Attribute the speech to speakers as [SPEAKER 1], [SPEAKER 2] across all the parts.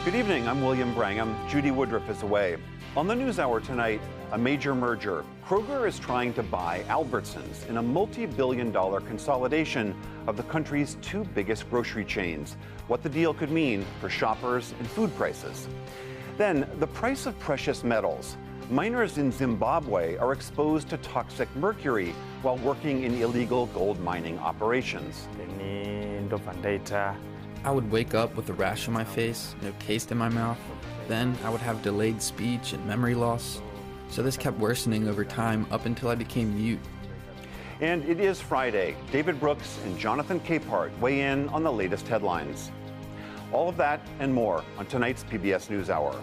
[SPEAKER 1] Good evening, I'm William Brangham. Judy Woodruff is away. On the NewsHour tonight, a major merger. Kroger is trying to buy Albertsons in a multi-billion-dollar consolidation of the country's two biggest grocery chains. What the deal could mean for shoppers and food prices. Then, the price of precious metals. Miners in Zimbabwe are exposed to toxic mercury while working in illegal gold mining operations.
[SPEAKER 2] I would wake up with a rash on my face, no taste in my mouth. Then I would have delayed speech and memory loss. So this kept worsening over time up until I became mute.
[SPEAKER 1] And it is Friday. David Brooks and Jonathan Capehart weigh in on the latest headlines. All of that and more on tonight's PBS NewsHour.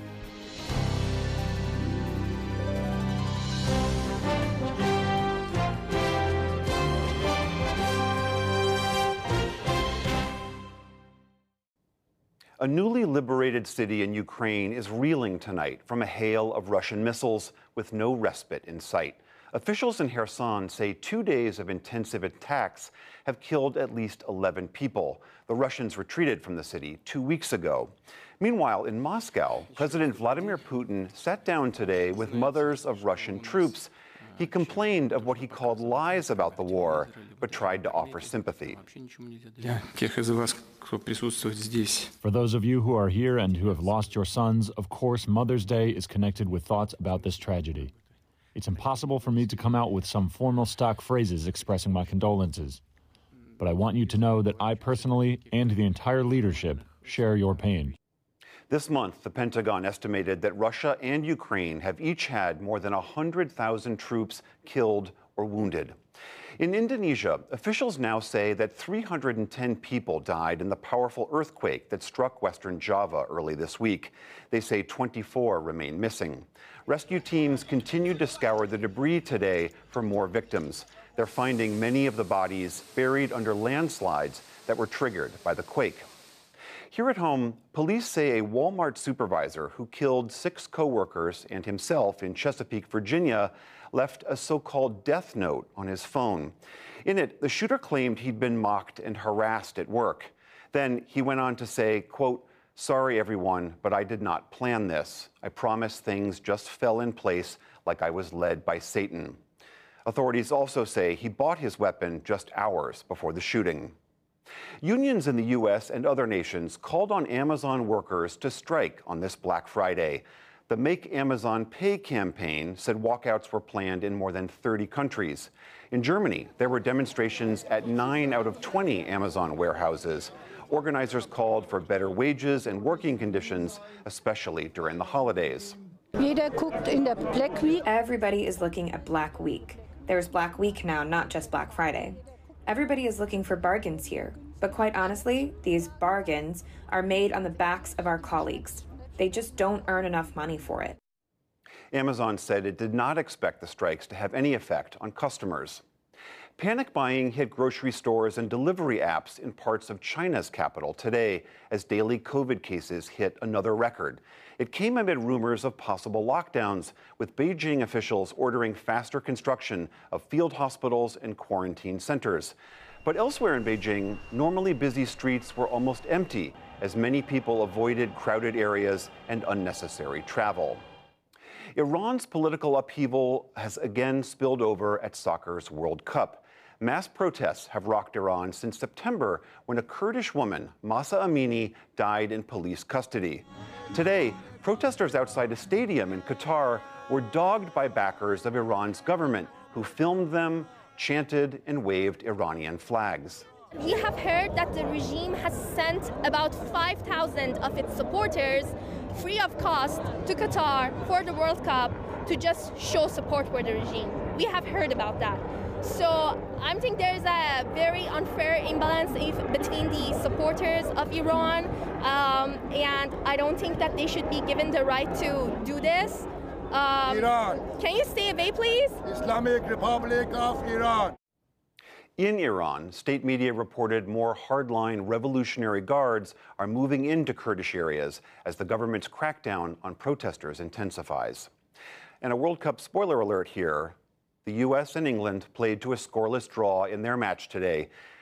[SPEAKER 1] A newly liberated city in Ukraine is reeling tonight from a hail of Russian missiles with no respite in sight. Officials in Kherson say 2 days of intensive attacks have killed at least 11 people. The Russians retreated from the city 2 weeks ago. Meanwhile, in Moscow, President Vladimir Putin sat down today with mothers of Russian troops. He complained of what he called lies about the war, but tried to offer sympathy.
[SPEAKER 3] For those of you who are here and who have lost your sons, of course, Mother's Day is connected with thoughts about this tragedy. It's impossible for me to come out with some formal stock phrases expressing my condolences. But I want you to know that I personally and the entire leadership share your pain.
[SPEAKER 1] This month, the Pentagon estimated that Russia and Ukraine have each had more than 100,000 troops killed or wounded. In Indonesia, officials now say that 310 people died in the powerful earthquake that struck western Java early this week. They say 24 remain missing. Rescue teams continued to scour the debris today for more victims. They're finding many of the bodies buried under landslides that were triggered by the quake. Here at home, police say a Walmart supervisor who killed 6 co-workers and himself in Chesapeake, Virginia, left a so-called death note on his phone. In it, the shooter claimed he'd been mocked and harassed at work. Then he went on to say, quote, "Sorry, everyone, but I did not plan this. I promise things just fell in place like I was led by Satan." Authorities also say he bought his weapon just hours before the shooting. Unions in the U.S. and other nations called on Amazon workers to strike on this Black Friday. The Make Amazon Pay campaign said walkouts were planned in more than 30 countries. In Germany, there were demonstrations at 9 out of 20 Amazon warehouses. Organizers called for better wages and working conditions, especially during the holidays.
[SPEAKER 4] Everybody is looking at Black Week. There's Black Week now, not just Black Friday. Everybody is looking for bargains here, but quite honestly, these bargains are made on the backs of our colleagues. They just don't earn enough money for it.
[SPEAKER 1] Amazon said it did not expect the strikes to have any effect on customers. Panic buying hit grocery stores and delivery apps in parts of China's capital today as daily COVID cases hit another record. It came amid rumors of possible lockdowns, with Beijing officials ordering faster construction of field hospitals and quarantine centers. But elsewhere in Beijing, normally busy streets were almost empty as many people avoided crowded areas and unnecessary travel. Iran's political upheaval has again spilled over at soccer's World Cup. Mass protests have rocked Iran since September when a Kurdish woman, Mahsa Amini, died in police custody. Today, protesters outside a stadium in Qatar were dogged by backers of Iran's government who filmed them, chanted, and waved Iranian flags.
[SPEAKER 5] We have heard that the regime has sent about 5,000 of its supporters free of cost to Qatar for the World Cup to just show support for the regime. We have heard about that. So I think there's a very unfair imbalance between the supporters of Iran, and I don't think that they should be given the right to do this.
[SPEAKER 6] Iran.
[SPEAKER 5] Can you stay away, please?
[SPEAKER 6] Islamic Republic of Iran.
[SPEAKER 1] In Iran, state media reported more hardline Revolutionary Guards are moving into Kurdish areas as the government's crackdown on protesters intensifies. And a World Cup spoiler alert here. The U.S. and England played to a scoreless draw in their match today.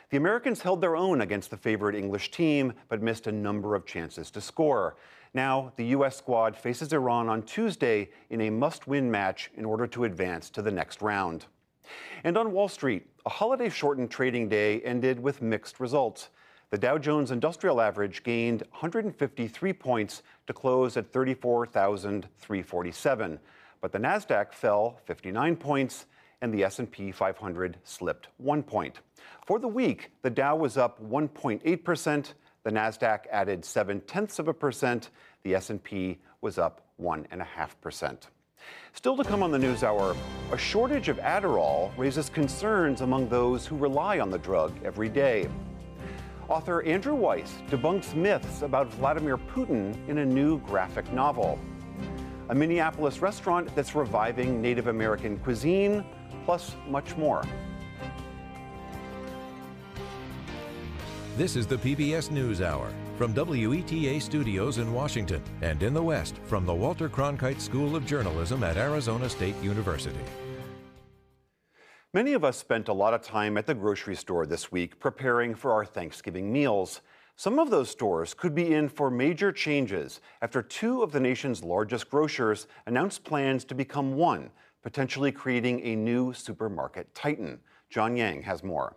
[SPEAKER 1] The Americans held their own against the favored English team, but missed a number of chances to score. Now, the U.S. squad faces Iran on Tuesday in a must-win match in order to advance to the next round. And on Wall Street, a holiday-shortened trading day ended with mixed results. The Dow Jones Industrial Average gained 153 points to close at 34,347, but the Nasdaq fell 59 points and the S&P 500 slipped 1 point. For the week, the Dow was up 1.8%, the Nasdaq added 0.7%, the S&P was up 1.5%. Still to come on the NewsHour, a shortage of Adderall raises concerns among those who rely on the drug every day. Author Andrew Weiss debunks myths about Vladimir Putin in a new graphic novel. A Minneapolis restaurant that's reviving Native American cuisine, plus much more.
[SPEAKER 7] This is the PBS NewsHour from WETA Studios in Washington and in the West from the Walter Cronkite School of Journalism at Arizona State University.
[SPEAKER 1] Many of us spent a lot of time at the grocery store this week preparing for our Thanksgiving meals. Some of those stores could be in for major changes after two of the nation's largest grocers announced plans to become one, potentially creating a new supermarket titan. John Yang has more.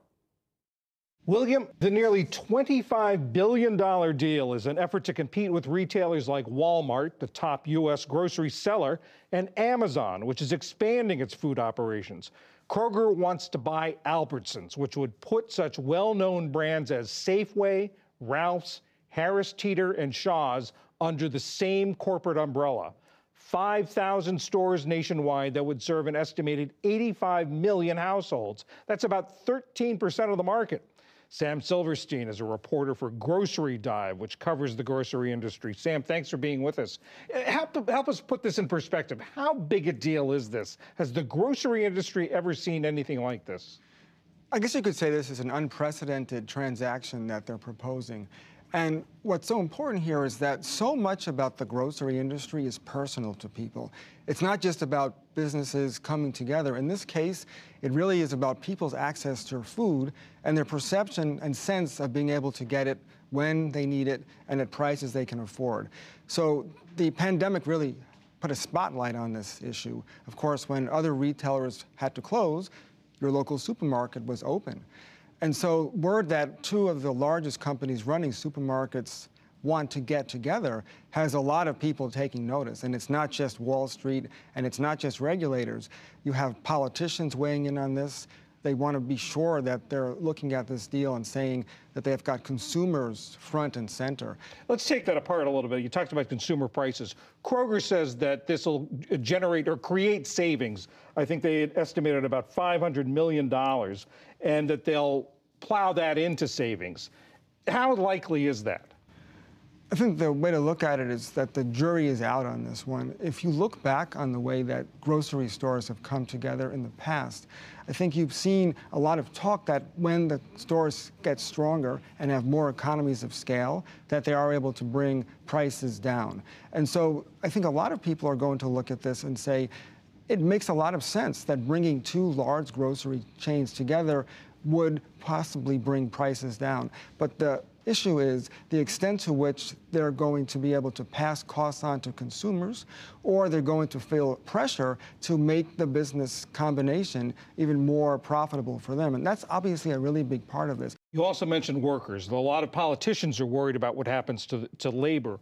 [SPEAKER 8] William, the nearly $25 billion deal is an effort to compete with retailers like Walmart, the top U.S. grocery seller, and Amazon, which is expanding its food operations. Kroger wants to buy Albertsons, which would put such well-known brands as Safeway, Ralph's, Harris Teeter, and Shaw's under the same corporate umbrella. 5,000 stores nationwide that would serve an estimated 85 million households. That's about 13% of the market. Sam Silverstein is a reporter for Grocery Dive, which covers the grocery industry. Sam, thanks for being with us. Help us put this in perspective. How big a deal is this? Has the grocery industry ever seen anything like this?
[SPEAKER 9] I guess you could say this is an unprecedented transaction that they're proposing. And what's so important here is that so much about the grocery industry is personal to people. It's not just about businesses coming together. In this case, it really is about people's access to food and their perception and sense of being able to get it when they need it and at prices they can afford. So the pandemic really put a spotlight on this issue. Of course, when other retailers had to close, your local supermarket was open. And so word that two of the largest companies running supermarkets want to get together has a lot of people taking notice. And it's not just Wall Street, and it's not just regulators. You have politicians weighing in on this. They want to be sure that they're looking at this deal and saying that they've got consumers front and center.
[SPEAKER 8] Let's take that apart a little bit. You talked about consumer prices. Kroger says that this will generate or create savings. I think they had estimated about $500 million, and that they'll plow that into savings. How likely is that?
[SPEAKER 9] I think the way to look at it is that the jury is out on this one. If you look back on the way that grocery stores have come together in the past, I think you've seen a lot of talk that when the stores get stronger and have more economies of scale, that they are able to bring prices down. And so I think a lot of people are going to look at this and say, it makes a lot of sense that bringing two large grocery chains together would possibly bring prices down. But the issue is the extent to which they're going to be able to pass costs on to consumers, or they're going to feel pressure to make the business combination even more profitable for them. And that's obviously a really big part of this.
[SPEAKER 8] You also mentioned workers. A lot of politicians are worried about what happens to labor.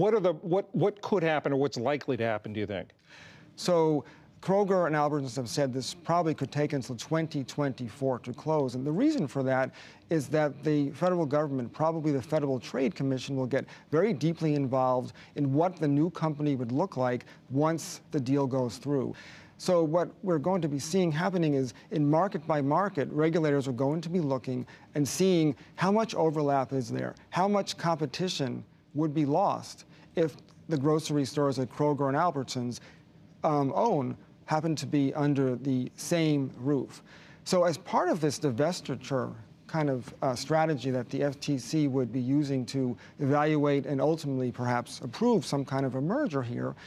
[SPEAKER 8] What could happen, or what's likely to happen, do you think?
[SPEAKER 9] So Kroger and Albertsons have said this probably could take until 2024 to close. And the reason for that is that the federal government, probably the Federal Trade Commission, will get very deeply involved in what the new company would look like once the deal goes through. So what we're going to be seeing happening is, in market by market, regulators are going to be looking and seeing how much overlap is there, how much competition would be lost if the grocery stores that Kroger and Albertsons own happen to be under the same roof. So as part of this divestiture kind of strategy that the FTC would be using to evaluate and ultimately perhaps approve some kind of a merger here,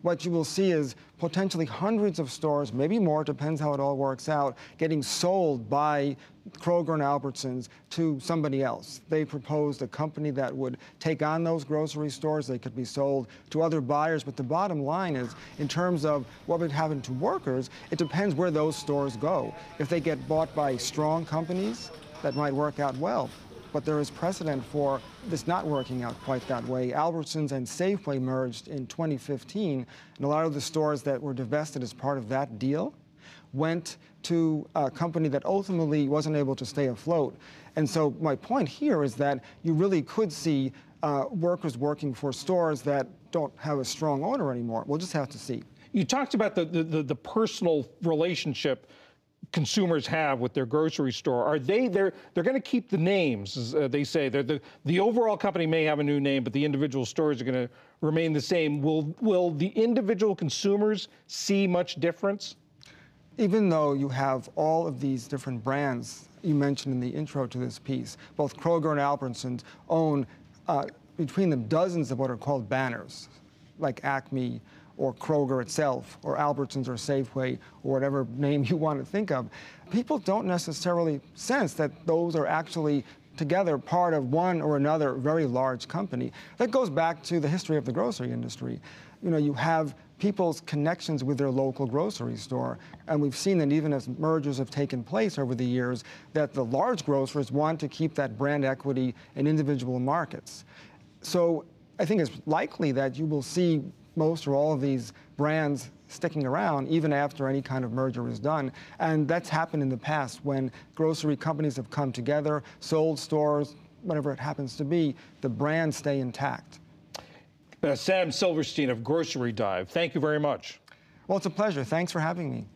[SPEAKER 9] what you will see is potentially hundreds of stores, maybe more, depends how it all works out, getting sold by Kroger and Albertsons to somebody else. They proposed a company that would take on those grocery stores. They could be sold to other buyers. But the bottom line is, in terms of what would happen to workers, it depends where those stores go. If they get bought by strong companies, that might work out well. But there is precedent for this not working out quite that way. Albertsons and Safeway merged in 2015, and a lot of the stores that were divested as part of that deal went to a company that ultimately wasn't able to stay afloat. And so my point here is that you really could see workers working for stores that don't have a strong owner anymore. We'll just have to see.
[SPEAKER 8] You talked about the personal relationship consumers have with their grocery store. Are they're going to keep the names, as they say. The overall company may have a new name, but the individual stores are going to remain the same. Will the individual consumers see much difference?
[SPEAKER 9] Even though you have all of these different brands you mentioned in the intro to this piece, both Kroger and Albertsons own between them dozens of what are called banners, like Acme or Kroger itself, or Albertsons or Safeway, or whatever name you want to think of. People don't necessarily sense that those are actually together part of one or another very large company. That goes back to the history of the grocery industry. You know, you have people's connections with their local grocery store, and we've seen that even as mergers have taken place over the years, that the large grocers want to keep that brand equity in individual markets. So I think it's likely that you will see most or all of these brands sticking around even after any kind of merger is done. And that's happened in the past when grocery companies have come together, sold stores, whatever it happens to be, the brands stay intact.
[SPEAKER 8] Sam Silverstein of Grocery Dive, thank you very much.
[SPEAKER 9] Well, it's a pleasure. Thanks for having me.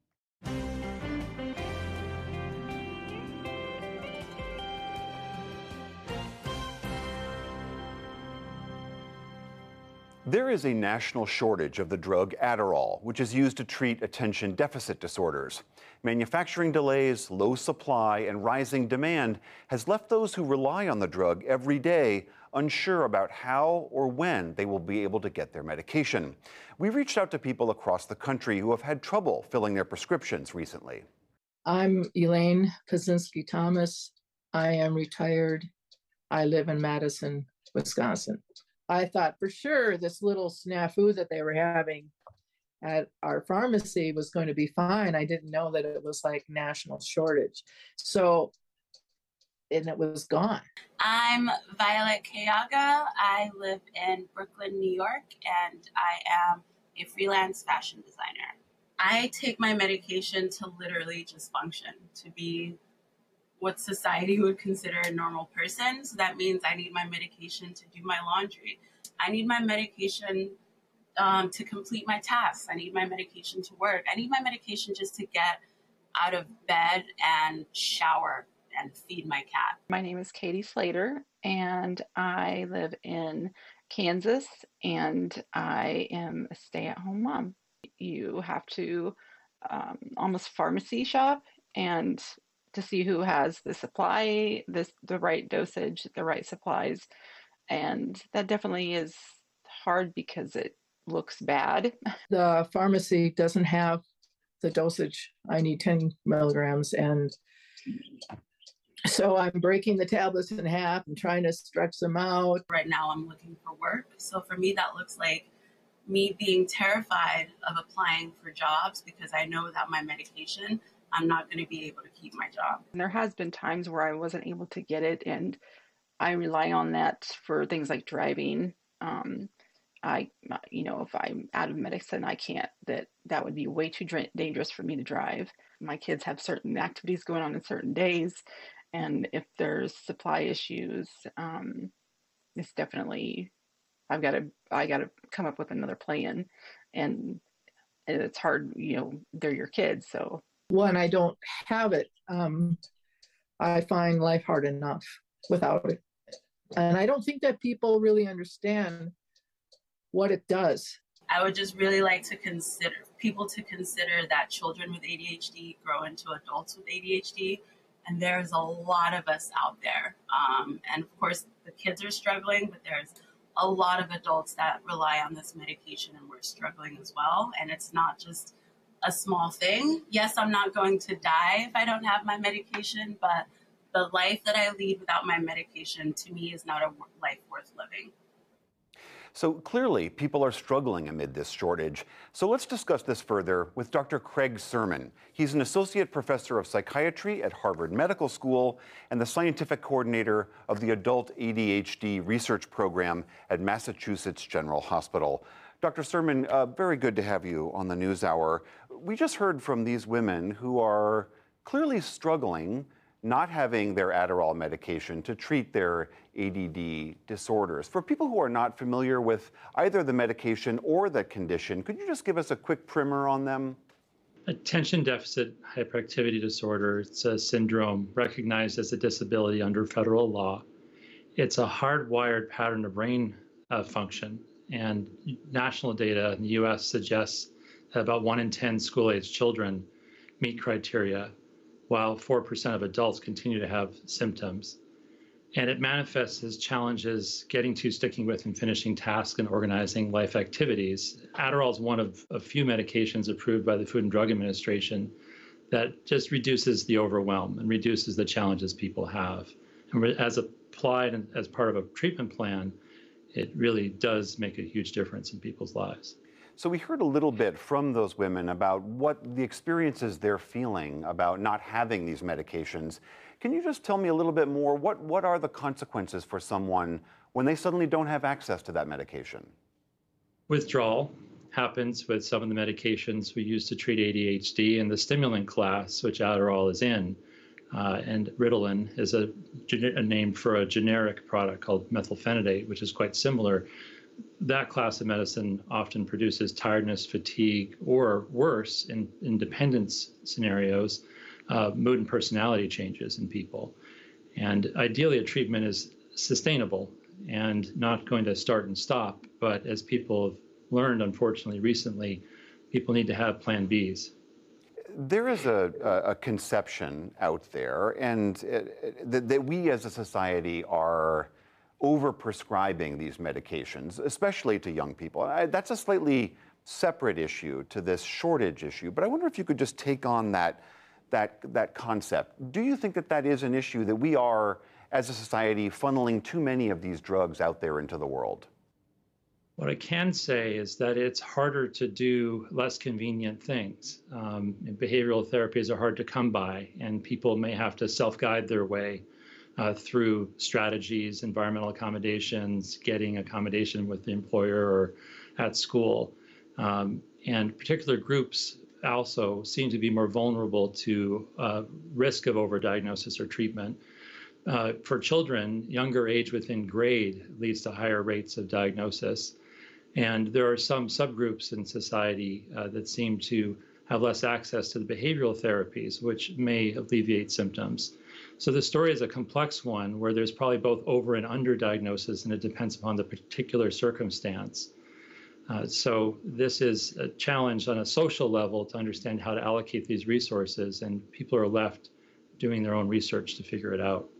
[SPEAKER 1] There is a national shortage of the drug Adderall, which is used to treat attention deficit disorders. Manufacturing delays, low supply, and rising demand has left those who rely on the drug every day unsure about how or when they will be able to get their medication. We reached out to people across the country who have had trouble filling their prescriptions recently.
[SPEAKER 10] I'm Elaine Pazinski Thomas. I am retired. I live in Madison, Wisconsin. I thought for sure this little snafu that they were having at our pharmacy was going to be fine. I didn't know that it was like national shortage. So, and it was gone.
[SPEAKER 11] I'm Violet Kayaga. I live in Brooklyn, New York, and I am a freelance fashion designer. I take my medication to literally just function, to be what society would consider a normal person. So that means I need my medication to do my laundry. I need my medication to complete my tasks. I need my medication to work. I need my medication just to get out of bed and shower and feed my cat.
[SPEAKER 12] My name is Katie Slater, and I live in Kansas, and I am a stay-at-home mom. You have to almost pharmacy shop and to see who has the supply, the right dosage, the right supplies. And that definitely is hard because it looks bad.
[SPEAKER 10] The pharmacy doesn't have the dosage. I need 10 milligrams. And so I'm breaking the tablets in half and trying to stretch them out.
[SPEAKER 11] Right now I'm looking for work. So for me, that looks like me being terrified of applying for jobs because I know that my medication, I'm not going to be able to keep my job.
[SPEAKER 12] And there has been times where I wasn't able to get it, and I rely on that for things like driving. If I'm out of medicine, I can't, that would be way too dangerous for me to drive. My kids have certain activities going on certain days. And if there's supply issues, it's definitely, I got to come up with another plan, and it's hard, they're your kids. So
[SPEAKER 10] when I don't have it, I find life hard enough without it. And I don't think that people really understand what it does.
[SPEAKER 11] I would just really like to people to consider that children with ADHD grow into adults with ADHD. And there's a lot of us out there. And of course, the kids are struggling, but there's a lot of adults that rely on this medication, and we're struggling as well. And it's not just a small thing. Yes, I'm not going to die if I don't have my medication, but the life that I lead without my medication, to me, is not a life worth living.
[SPEAKER 1] So clearly, people are struggling amid this shortage. So let's discuss this further with Dr. Craig Surman. He's an associate professor of psychiatry at Harvard Medical School and the scientific coordinator of the Adult ADHD Research Program at Massachusetts General Hospital. Dr. Surman, very good to have you on the NewsHour. We just heard from these women who are clearly struggling not having their Adderall medication to treat their ADD disorders. For people who are not familiar with either the medication or the condition, could you just give us a quick primer on them?
[SPEAKER 13] Attention deficit hyperactivity disorder, it's a syndrome recognized as a disability under federal law. It's a hardwired pattern of brain function, and national data in the US suggests that about 1 in 10 school-aged children meet criteria, while 4% of adults continue to have symptoms. And it manifests as challenges getting to, sticking with, and finishing tasks and organizing life activities. Adderall is one of a few medications approved by the Food and Drug Administration that just reduces the overwhelm and reduces the challenges people have. And as applied and as part of a treatment plan, it really does make a huge difference in people's lives.
[SPEAKER 1] So we heard a little bit from those women about what the experiences they're feeling about not having these medications. Can you just tell me a little bit more? What are the consequences for someone when they suddenly don't have access to that medication?
[SPEAKER 13] Withdrawal happens with some of the medications we use to treat ADHD, and the stimulant class, which Adderall is in, and Ritalin is a name for a generic product called methylphenidate, which is quite similar. That class of medicine often produces tiredness, fatigue, or worse, in dependence scenarios, mood and personality changes in people. And ideally, a treatment is sustainable and not going to start and stop. But as people have learned, unfortunately, recently, people need to have plan Bs.
[SPEAKER 1] There is a conception out there, and that we as a society are overprescribing these medications, especially to young people. That's a slightly separate issue to this shortage issue, but I wonder if you could just take on that concept. Do you think that that is an issue, that we are, as a society, funneling too many of these drugs out there into the world?
[SPEAKER 13] What I can say is that it's harder to do less convenient things. Behavioral therapies are hard to come by, and people may have to self-guide their way through strategies, environmental accommodations, getting accommodation with the employer or at school. And particular groups also seem to be more vulnerable to risk of overdiagnosis or treatment. For children, younger age within grade leads to higher rates of diagnosis. And there are some subgroups in society that seem to have less access to the behavioral therapies, which may alleviate symptoms. So the story is a complex one where there's probably both over and under diagnosis, and it depends upon the particular circumstance. So this is a challenge on a social level to understand how to allocate these resources, and people are left doing their own research to figure it out.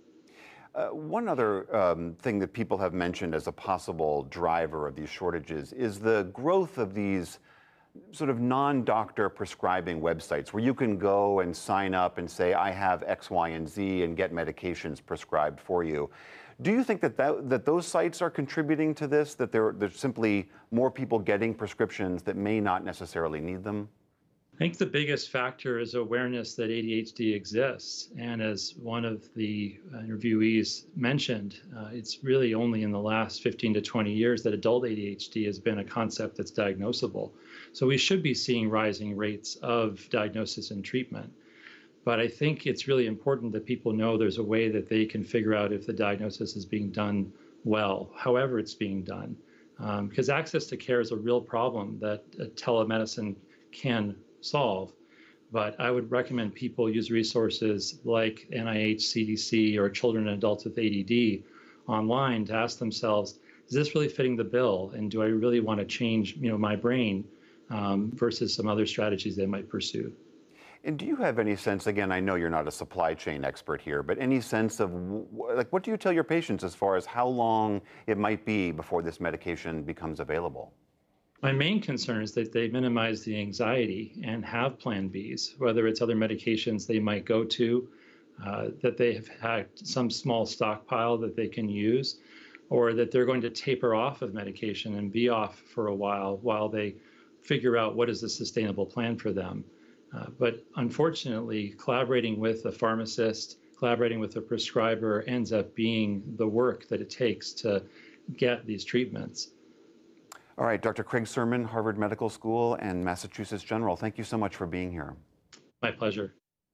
[SPEAKER 1] One other thing that people have mentioned as a possible driver of these shortages is the growth of these sort of non-doctor prescribing websites where you can go and sign up and say, I have X, Y, and Z, and get medications prescribed for you. Do you think that those sites are contributing to this, that there's simply more people getting prescriptions that may not necessarily need them?
[SPEAKER 13] I think the biggest factor is awareness that ADHD exists. And as one of the interviewees mentioned, it's really only in the last 15 to 20 years that adult ADHD has been a concept that's diagnosable. So we should be seeing rising rates of diagnosis and treatment. But I think it's really important that people know there's a way that they can figure out if the diagnosis is being done well, however it's being done. Because access to care is a real problem that telemedicine can solve. But I would recommend people use resources like NIH, CDC, or Children and Adults with ADD online to ask themselves, is this really fitting the bill? And do I really want to change, my brain versus some other strategies they might pursue?
[SPEAKER 1] And do you have any sense, again, I know you're not a supply chain expert here, but any sense of, like, what do you tell your patients as far as how long it might be before this medication becomes available?
[SPEAKER 13] My main concern is that they minimize the anxiety and have plan Bs, whether it's other medications they might go to, that they have had some small stockpile that they can use, or that they're going to taper off of medication and be off for a while they figure out what is the sustainable plan for them. But unfortunately, collaborating with a pharmacist, collaborating with a prescriber ends up being the work that it takes to get these treatments.
[SPEAKER 1] All right, Dr. Craig Surman, Harvard Medical School and Massachusetts General, thank you so much for being here.
[SPEAKER 13] My pleasure.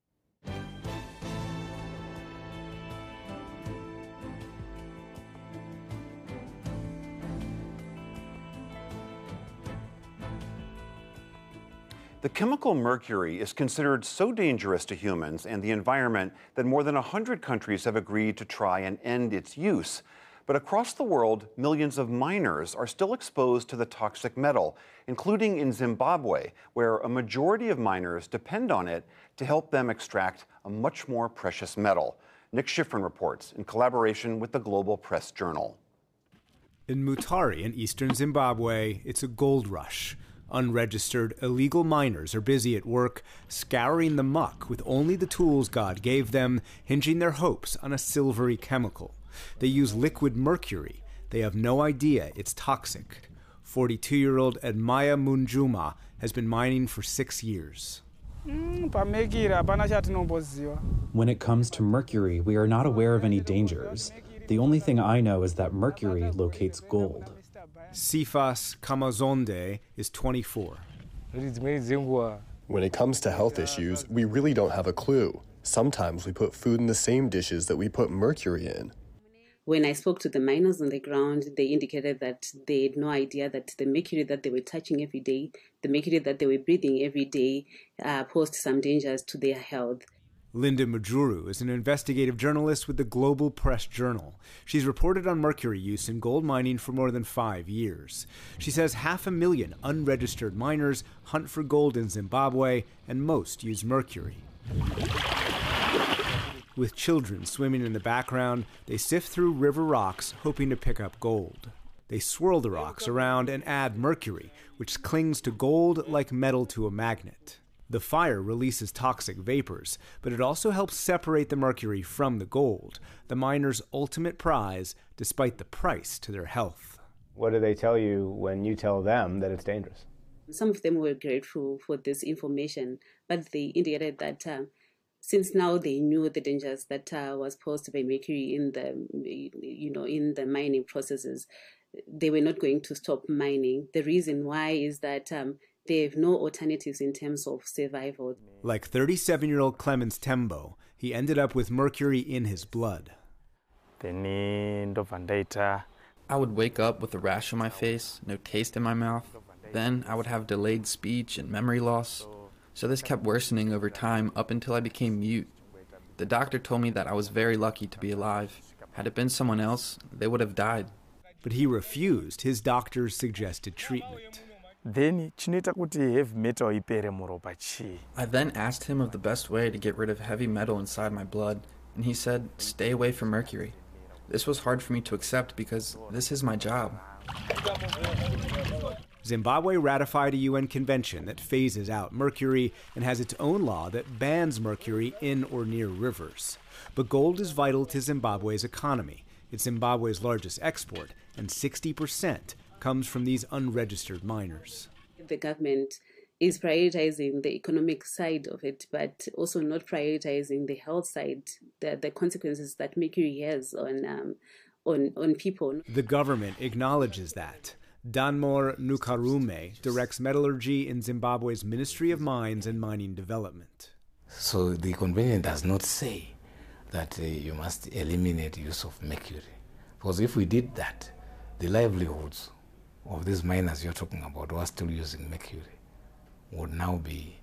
[SPEAKER 1] The chemical mercury is considered so dangerous to humans and the environment that more than 100 countries have agreed to try and end its use. But across the world, millions of miners are still exposed to the toxic metal, including in Zimbabwe, where a majority of miners depend on it to help them extract a much more precious metal. Nick Schifrin reports in collaboration with the Global Press Journal.
[SPEAKER 14] In Mutare in eastern Zimbabwe, it's a gold rush. Unregistered, illegal miners are busy at work, scouring the muck with only the tools God gave them, hinging their hopes on a silvery chemical. They use liquid mercury. They have no idea it's toxic. 42-year-old Edmaya Munjuma has been mining for 6 years.
[SPEAKER 15] When it comes to mercury, we are not aware of any dangers. The only thing I know is that mercury locates gold.
[SPEAKER 14] Sifas Kamazonde is 24.
[SPEAKER 16] When it comes to health issues, we really don't have a clue. Sometimes we put food in the same dishes that we put mercury in.
[SPEAKER 17] When I spoke to the miners on the ground, they indicated that they had no idea that the mercury that they were touching every day, the mercury that they were breathing every day, posed some dangers to their health.
[SPEAKER 14] Linda Majuru is an investigative journalist with the Global Press Journal. She's reported on mercury use in gold mining for more than 5 years. She says 500,000 unregistered miners hunt for gold in Zimbabwe, and most use mercury. With children swimming in the background, they sift through river rocks hoping to pick up gold. They swirl the rocks around and add mercury, which clings to gold like metal to a magnet. The fire releases toxic vapors, but it also helps separate the mercury from the gold, the miners' ultimate prize, despite the price to their health.
[SPEAKER 18] What do they tell you when you tell them that it's dangerous?
[SPEAKER 17] Some of them were grateful for this information, but they indicated that since now they knew the dangers that was posed by mercury in the mining processes, they were not going to stop mining. The reason why is that they have no alternatives in terms of survival.
[SPEAKER 14] Like 37-year-old Clemens Tembo, he ended up with mercury in his blood.
[SPEAKER 2] I would wake up with a rash on my face, no taste in my mouth. Then I would have delayed speech and memory loss. So this kept worsening over time up until I became mute. The doctor told me that I was very lucky to be alive. Had it been someone else, they would have died.
[SPEAKER 14] But he refused his doctor's suggested treatment.
[SPEAKER 2] I then asked him of the best way to get rid of heavy metal inside my blood, and he said, stay away from mercury. This was hard for me to accept because this is my job.
[SPEAKER 14] Zimbabwe ratified a UN convention that phases out mercury and has its own law that bans mercury in or near rivers. But gold is vital to Zimbabwe's economy. It's Zimbabwe's largest export, and 60% comes from these unregistered miners.
[SPEAKER 17] The government is prioritizing the economic side of it, but also not prioritizing the health side, the consequences that mercury has on people.
[SPEAKER 14] The government acknowledges that. Danmore Nukarume directs metallurgy in Zimbabwe's Ministry of Mines and Mining Development.
[SPEAKER 19] So the convention does not say that you must eliminate use of mercury. Because if we did that, the livelihoods of these miners you're talking about who are still using mercury would now be,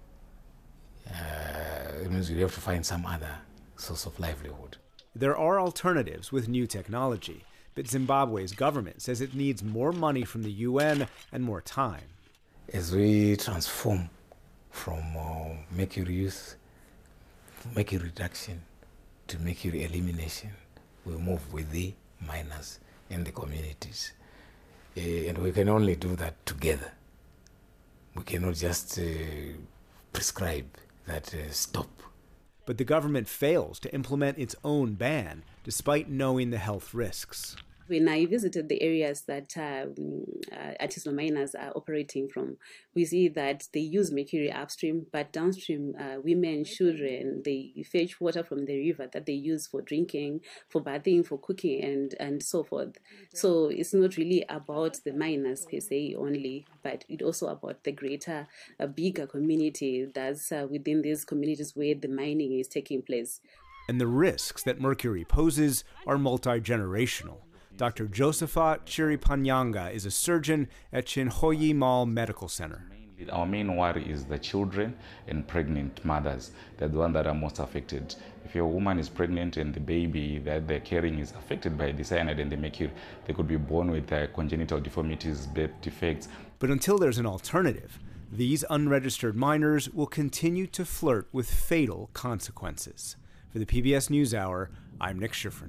[SPEAKER 19] it means you have to find some other source of livelihood.
[SPEAKER 14] There are alternatives with new technology, but Zimbabwe's government says it needs more money from the UN and more time.
[SPEAKER 19] As we transform from mercury use, mercury reduction to mercury elimination. We move with the miners in the communities. And we can only do that together. We cannot just prescribe that stop.
[SPEAKER 14] But the government fails to implement its own ban, despite knowing the health risks.
[SPEAKER 17] When I visited the areas that artisanal miners are operating from, we see that they use mercury upstream, but downstream, women, children, they fetch water from the river that they use for drinking, for bathing, for cooking, and so forth. So it's not really about the miners per se only, but it's also about the greater, bigger community that's within these communities where the mining is taking place.
[SPEAKER 14] And the risks that mercury poses are multi-generational. Dr. Josephat Chiripanyanga is a surgeon at Chinhoyi Mall Medical Center.
[SPEAKER 20] Our main worry is the children and pregnant mothers. They're the ones that are most affected. If your woman is pregnant and the baby that they're carrying is affected by the cyanide and the mercury, they could be born with congenital deformities, birth defects.
[SPEAKER 14] But until there's an alternative, these unregistered miners will continue to flirt with fatal consequences. For the PBS NewsHour, I'm Nick Schifrin.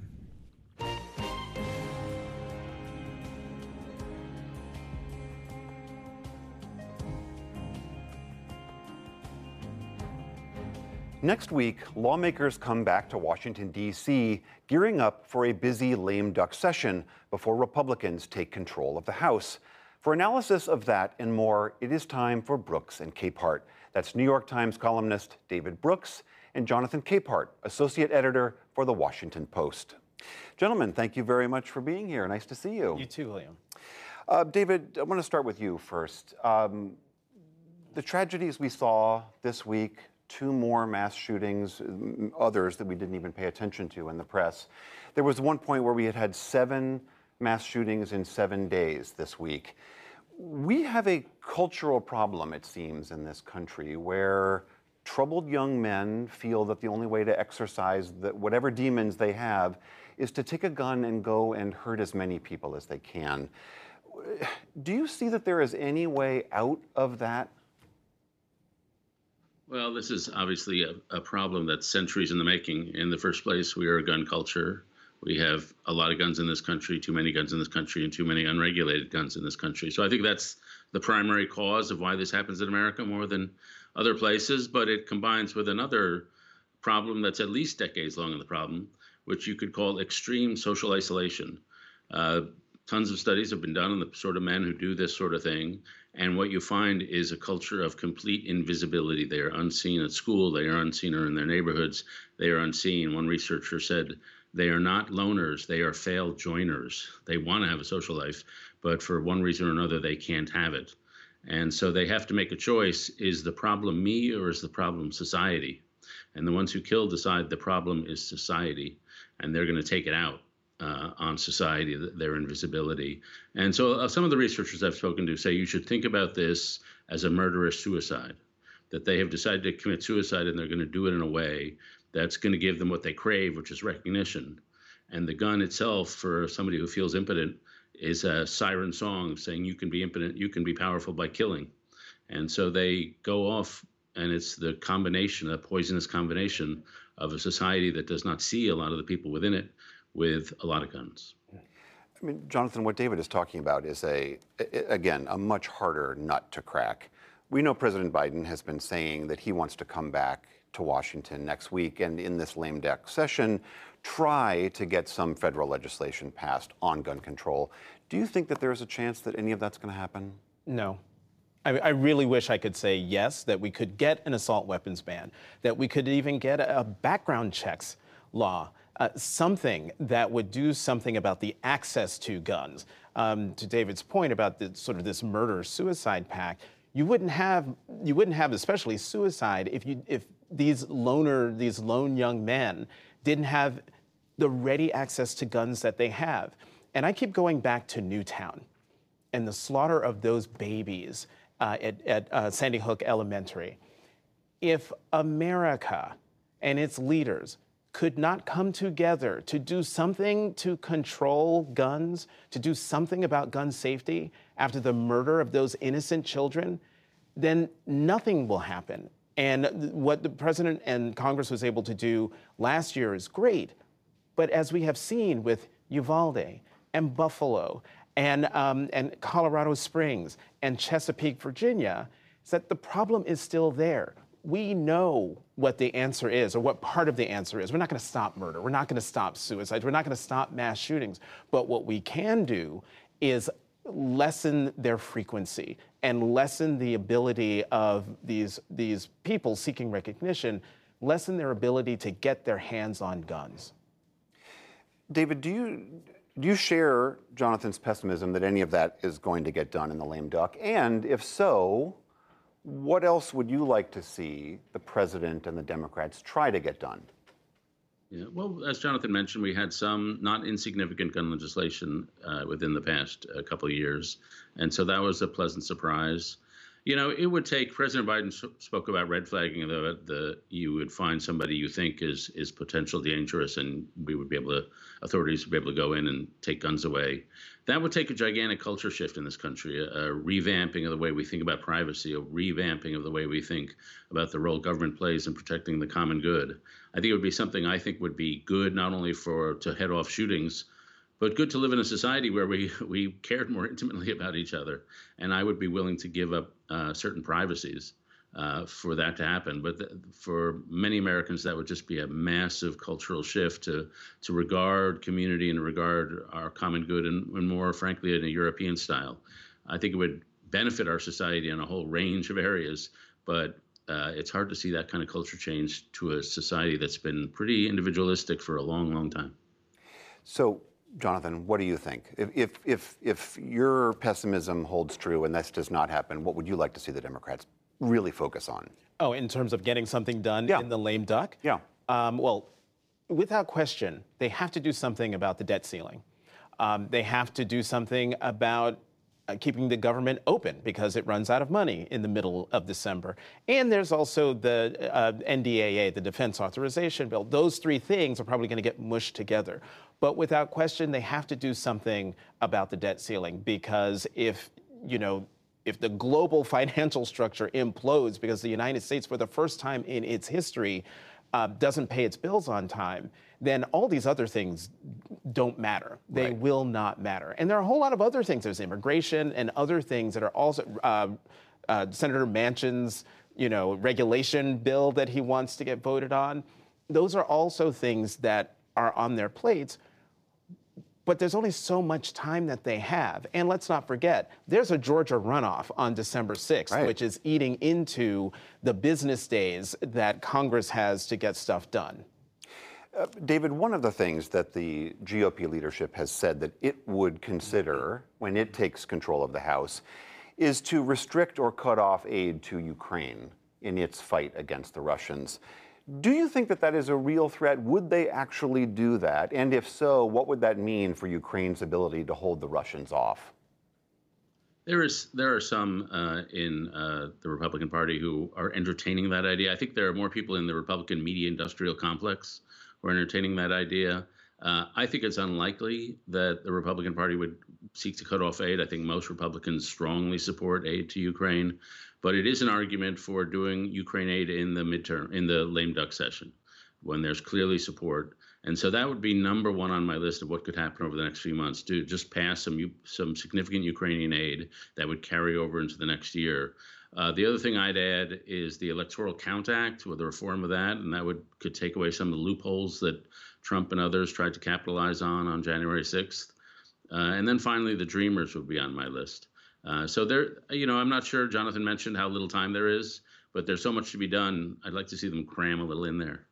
[SPEAKER 1] Next week, lawmakers come back to Washington, D.C., gearing up for a busy lame duck session before Republicans take control of the House. For analysis of that and more, it is time for Brooks and Capehart. That's New York Times columnist David Brooks and Jonathan Capehart, associate editor for The Washington Post. Gentlemen, thank you very much for being here. Nice to see you.
[SPEAKER 21] You too, Liam.
[SPEAKER 1] David, I want to start with you first. The tragedies we saw this week, 2 more mass shootings, others that we didn't even pay attention to in the press. There was one point where we had 7 mass shootings in 7 days this week. We have a cultural problem, it seems, in this country where troubled young men feel that the only way to exercise whatever demons they have is to take a gun and go and hurt as many people as they can. Do you see that there is any way out of that?
[SPEAKER 22] Well, this is obviously a problem that's centuries in the making. In the first place, we are a gun culture. We have a lot of guns in this country, too many guns in this country, and too many unregulated guns in this country. So I think that's the primary cause of why this happens in America more than other places. But it combines with another problem that's at least decades long in the problem, which you could call extreme social isolation. Tons of studies have been done on the sort of men who do this sort of thing. And what you find is a culture of complete invisibility. They are unseen at school. They are unseen in their neighborhoods. They are unseen. One researcher said they are not loners. They are failed joiners. They want to have a social life, but for one reason or another, they can't have it. And so they have to make a choice. Is the problem me or is the problem society? And the ones who kill decide the problem is society, and they're going to take it out on society, their invisibility. And so some of the researchers I've spoken to say you should think about this as a murderous suicide, that they have decided to commit suicide and they're going to do it in a way that's going to give them what they crave, which is recognition. And the gun itself, for somebody who feels impotent, is a siren song saying you can be impotent, you can be powerful by killing. And so they go off, and it's the combination, a poisonous combination of a society that does not see a lot of the people within it with a lot of guns.
[SPEAKER 1] I mean, Jonathan, what David is talking about is again, a much harder nut to crack. We know President Biden has been saying that he wants to come back to Washington next week and in this lame duck session, try to get some federal legislation passed on gun control. Do you think that there's a chance that any of that's going to happen?
[SPEAKER 21] No. I really wish I could say yes, that we could get an assault weapons ban, that we could even get a background checks law. Something that would do something about the access to guns. To David's point about this murder-suicide pact, you wouldn't have especially suicide if these lone young men didn't have the ready access to guns that they have. And I keep going back to Newtown and the slaughter of those babies at Sandy Hook Elementary. If America and its leaders could not come together to do something to control guns, to do something about gun safety after the murder of those innocent children, then nothing will happen. And what the president and Congress was able to do last year is great. But as we have seen with Uvalde and Buffalo and Colorado Springs and Chesapeake, Virginia, is that the problem is still there. We know what the answer is, or what part of the answer is. We're not going to stop murder. We're not going to stop suicides. We're not going to stop mass shootings. But what we can do is lessen their frequency and lessen the ability of these people seeking recognition, lessen their ability to get their hands on guns.
[SPEAKER 1] David, do you share Jonathan's pessimism that any of that is going to get done in the lame duck? And if so, what else would you like to see the president and the Democrats try to get done?
[SPEAKER 22] Yeah, well, as Jonathan mentioned, we had some not insignificant gun legislation within the past couple of years. And so that was a pleasant surprise. You know, it would take, President Biden spoke about red flagging, you would find somebody you think is potentially dangerous, and we would be able to, authorities would be able to go in and take guns away. That would take a gigantic culture shift in this country, a revamping of the way we think about privacy, a revamping of the way we think about the role government plays in protecting the common good. I think it would be something I think would be good not only to head off shootings, but good to live in a society where we cared more intimately about each other. And I would be willing to give up certain privacies for that to happen. But for many Americans, that would just be a massive cultural shift to regard community and regard our common good and more, frankly, in a European style. I think it would benefit our society in a whole range of areas, but it's hard to see that kind of culture change to a society that's been pretty individualistic for a long, long time.
[SPEAKER 1] So, Jonathan, what do you think? If your pessimism holds true and this does not happen, what would you like to see the Democrats really focus on?
[SPEAKER 21] Oh, in terms of getting something done in the lame duck?
[SPEAKER 1] Yeah.
[SPEAKER 21] Well, without question, they have to do something about the debt ceiling. They have to do something about keeping the government open because it runs out of money in the middle of December. And there's also the NDAA, the Defense Authorization Bill. Those three things are probably going to get mushed together. But without question, they have to do something about the debt ceiling because if the global financial structure implodes because the United States, for the first time in its history, doesn't pay its bills on time, then all these other things don't matter. They will not matter. And there are a whole lot of other things. There's immigration and other things that are also Senator Manchin's, regulation bill that he wants to get voted on. Those are also things that are on their plates. But there's only so much time that they have. And let's not forget, there's a Georgia runoff on December 6th, which is eating into the business days that Congress has to get stuff done.
[SPEAKER 1] David, one of the things that the GOP leadership has said that it would consider when it takes control of the House is to restrict or cut off aid to Ukraine in its fight against the Russians. Do you think that that is a real threat? Would they actually do that? And if so, what would that mean for Ukraine's ability to hold the Russians off?
[SPEAKER 22] There are some in the Republican Party who are entertaining that idea. I think there are more people in the Republican media industrial complex who are entertaining that idea. I think it's unlikely that the Republican Party would seek to cut off aid. I think most Republicans strongly support aid to Ukraine. But it is an argument for doing Ukraine aid in the lame duck session, when there's clearly support. And so that would be number one on my list of what could happen over the next few months, to just pass some significant Ukrainian aid that would carry over into the next year. The other thing I'd add is the Electoral Count Act, with the reform of that, and that could take away some of the loopholes that Trump and others tried to capitalize on January 6th. And then finally, the Dreamers would be on my list. So there, I'm not sure Jonathan mentioned how little time there is, but there's so much to be done. I'd like to see them cram a little in there.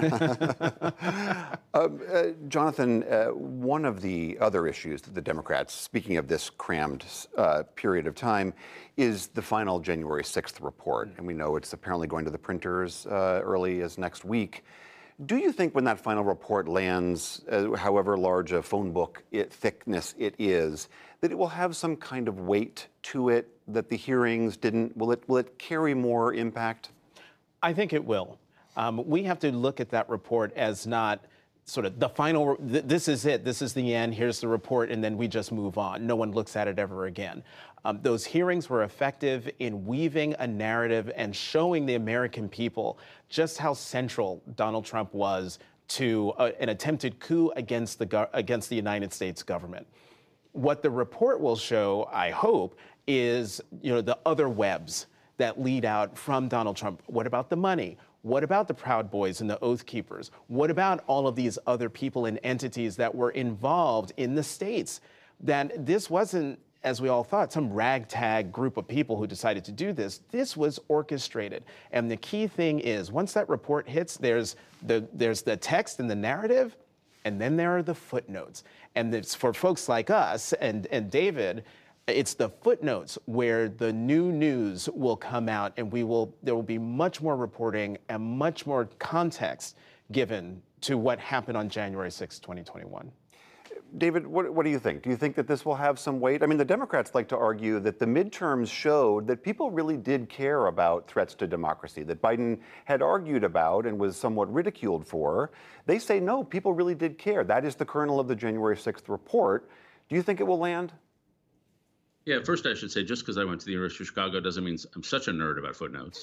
[SPEAKER 1] Jonathan, one of the other issues that the Democrats, speaking of this crammed period of time, is the final January 6th report. And we know it's apparently going to the printers early as next week. Do you think when that final report lands, however large a phone book thickness it is, that it will have some kind of weight to it that the hearings didn't? Will it carry more impact?
[SPEAKER 21] I think it will. We have to look at that report as not sort of the final, this is it, this is the end, here's the report, and then we just move on. No one looks at it ever again. Those hearings were effective in weaving a narrative and showing the American people just how central Donald Trump was to an attempted coup against the United States government. What the report will show, I hope, is the other webs that lead out from Donald Trump. What about the money? What about the Proud Boys and the Oath Keepers? What about all of these other people and entities that were involved in the states? That this wasn't, as we all thought, some ragtag group of people who decided to do this. This was orchestrated. And the key thing is, once that report hits, there's the text and the narrative, and then there are the footnotes. And it's for folks like us and David, it's the footnotes where the new news will come out, and there will be much more reporting and much more context given to what happened on January 6, 2021.
[SPEAKER 1] David, what do you think? Do you think that this will have some weight? I mean, the Democrats like to argue that the midterms showed that people really did care about threats to democracy, that Biden had argued about and was somewhat ridiculed for. They say, no, people really did care. That is the kernel of the January 6th report. Do you think it will land?
[SPEAKER 22] Yeah, first I should say, just because I went to the University of Chicago doesn't mean I'm such a nerd about footnotes.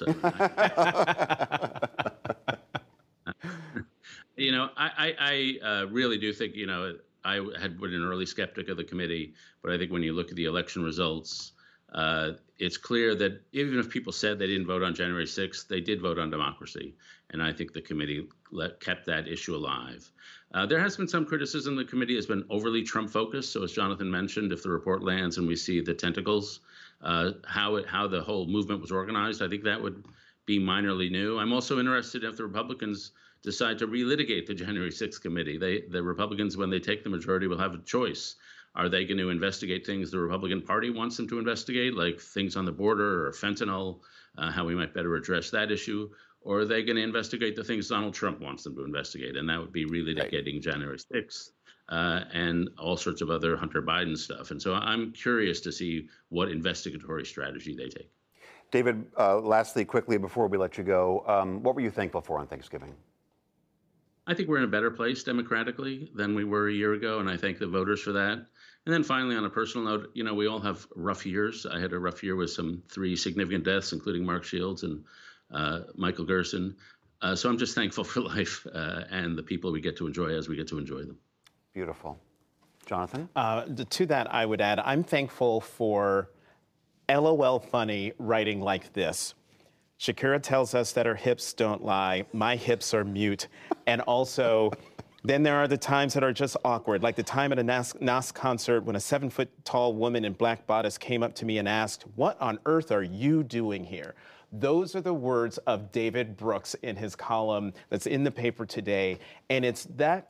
[SPEAKER 22] I really do think, I had been an early skeptic of the committee, but I think when you look at the election results, it's clear that even if people said they didn't vote on January 6th, they did vote on democracy. And I think the committee kept that issue alive. There has been some criticism. The committee has been overly Trump-focused. So as Jonathan mentioned, if the report lands and we see the tentacles, how the whole movement was organized, I think that would be minorly new. I'm also interested if the Republicans decide to relitigate the January 6th committee. The Republicans, when they take the majority, will have a choice. Are they going to investigate things the Republican Party wants them to investigate, like things on the border or fentanyl, how we might better address that issue? Or are they going to investigate the things Donald Trump wants them to investigate? And that would be relitigating January 6th and all sorts of other Hunter Biden stuff. And so I'm curious to see what investigatory strategy they take.
[SPEAKER 1] David, lastly, quickly, before we let you go, what were you thankful for on Thanksgiving?
[SPEAKER 22] I think we're in a better place democratically than we were a year ago, and I thank the voters for that. And then finally, on a personal note, we all have rough years. I had a rough year with 3 significant deaths, including Mark Shields and Michael Gerson. So I'm just thankful for life and the people we get to enjoy as we get to enjoy them.
[SPEAKER 1] Beautiful. Jonathan?
[SPEAKER 21] To that, I would add, I'm thankful for LOL funny writing like this. Shakira tells us that her hips don't lie. My hips are mute. And also, then there are the times that are just awkward, like the time at a Nas concert when a 7-foot-tall woman in black bodice came up to me and asked, "What on earth are you doing here?" Those are the words of David Brooks in his column that's in the paper today. And it's that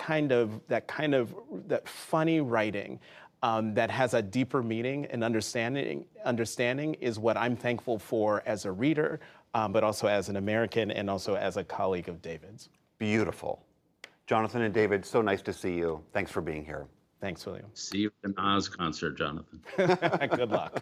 [SPEAKER 21] funny writing that has a deeper meaning and understanding is what I'm thankful for as a reader, but also as an American and also as a colleague of David's.
[SPEAKER 1] Beautiful. Jonathan and David, so nice to see you. Thanks for being here.
[SPEAKER 21] Thanks, William.
[SPEAKER 22] See you at the Nas concert, Jonathan.
[SPEAKER 21] Good luck.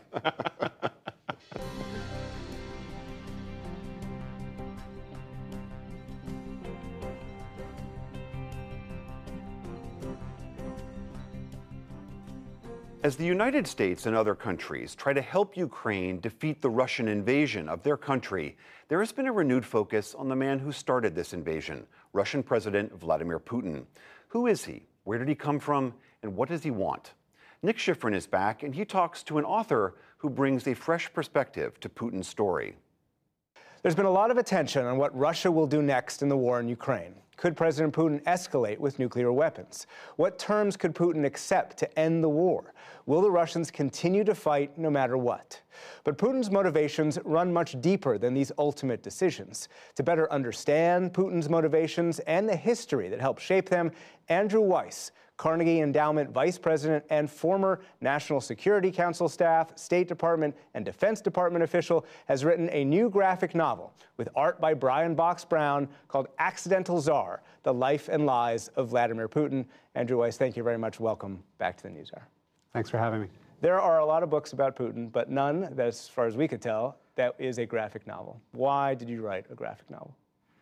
[SPEAKER 1] As the United States and other countries try to help Ukraine defeat the Russian invasion of their country, there has been a renewed focus on the man who started this invasion, Russian President Vladimir Putin. Who is he? Where did he come from? And what does he want? Nick Schifrin is back, and he talks to an author who brings a fresh perspective to Putin's story.
[SPEAKER 14] There's been a lot of attention on what Russia will do next in the war in Ukraine. Could President Putin escalate with nuclear weapons? What terms could Putin accept to end the war? Will the Russians continue to fight no matter what? But Putin's motivations run much deeper than these ultimate decisions. To better understand Putin's motivations and the history that helped shape them, Andrew Weiss, Carnegie Endowment Vice President and former National Security Council staff, State Department, and Defense Department official, has written a new graphic novel with art by Brian Box Brown called Accidental Tsar, The Life and Lies of Vladimir Putin. Andrew Weiss, thank you very much. Welcome back to the NewsHour.
[SPEAKER 3] Thanks for having me.
[SPEAKER 14] There are a lot of books about Putin, but none, as far as we could tell, that is a graphic novel. Why did you write a graphic novel?